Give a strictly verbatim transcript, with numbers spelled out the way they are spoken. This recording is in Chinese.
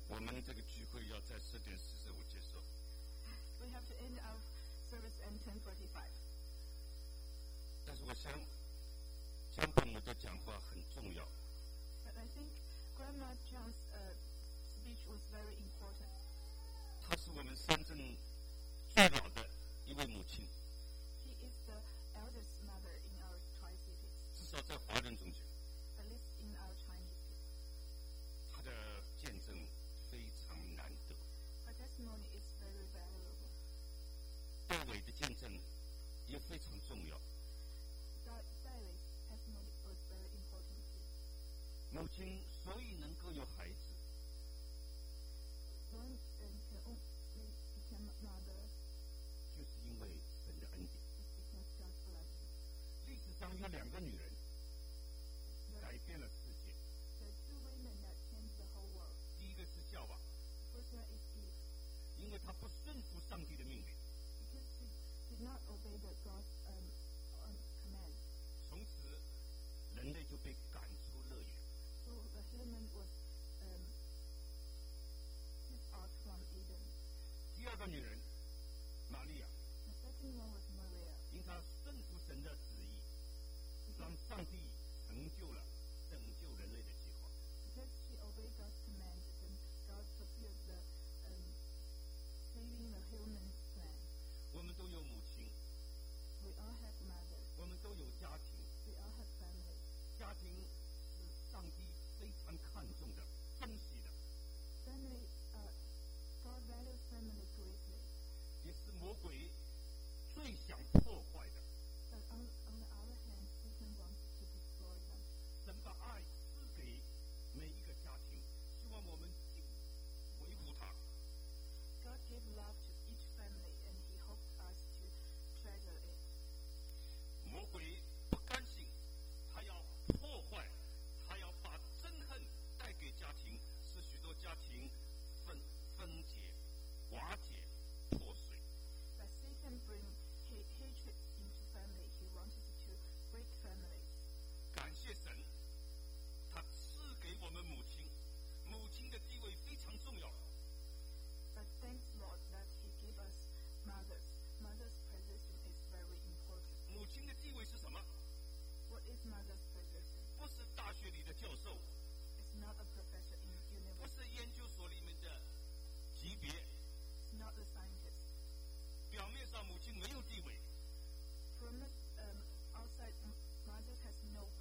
我们这个聚会要在十点四十五结束。 We have to end our service at ten forty-five. 但是我想，江伯母的讲话很重要。 But I think Grandma John's uh, speech was very important. 她是我们深圳最老的一位母亲。 She is the eldest mother in our Tri-Cities. 至少在华人中间。 At least in our Chinese people. 她的见证非常难得。 Her testimony is very valuable. 戴伟的见证也非常重要。 Dailei's testimony was very important too. 母亲所以能够有孩子， One um, can only become a mother 就是因为神的恩典。 is because God's blessing. 历史上有两个女人 The, 改变了世界， the two women that changed the whole world. 第一个是夏娃， First one is Eve, 因为她不顺服上帝的命令， because she did not obey the God's um, um, command. 从此人类就被赶出乐园。 So the human was um, kicked out from Eden. 第二个女人玛利亚， The second one was Maria, 因她顺服神的旨意，让上帝成就了拯救人类的计划。 because she obeyed God's command, then God fulfilled the um, saving the human plan. 我们都有母亲， We all have mothers. 我们都有家庭， We all have families. 家庭是上帝非常看重的、珍惜的， Family, uh, God values family greatly. 也是魔鬼最想破坏的。 But on, on the other hand, Satan wants to destroy them. 神把爱赐给每一个家庭，希望我们尽维护它。 God gave love to each family, and He hoped us to treasure it. 魔鬼不甘心，他要破坏，他要把憎恨带给家庭，使许多家庭分分解、瓦解、破碎。 But Satan brings ha- hatred into family. He wanted to break families. 感谢神，他赐给我们母亲，母亲的地位非常重要。 But thanks Lord that He gave us mothers. Mother's position is very important. 母亲的地位是什么？ What is mother's position? 不是大学里的教授， It's not a professor in 不 university. 是研究所里面的级别。 It's not a scientist. 表面上母亲没有地位， From um, outside, m- mother has no